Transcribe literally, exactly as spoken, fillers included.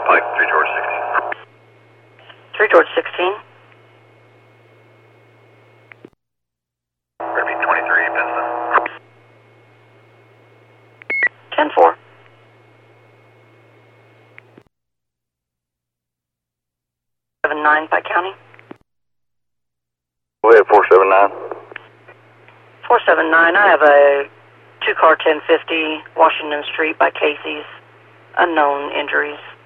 Pike, three George sixteen. three George sixteen. Gonna be twenty-three, Princeton. ten four. seven nine, Pike County. Go ahead, four seven nine. four seven nine, I have a two car ten fifty, Washington Street by Casey's. Unknown injuries.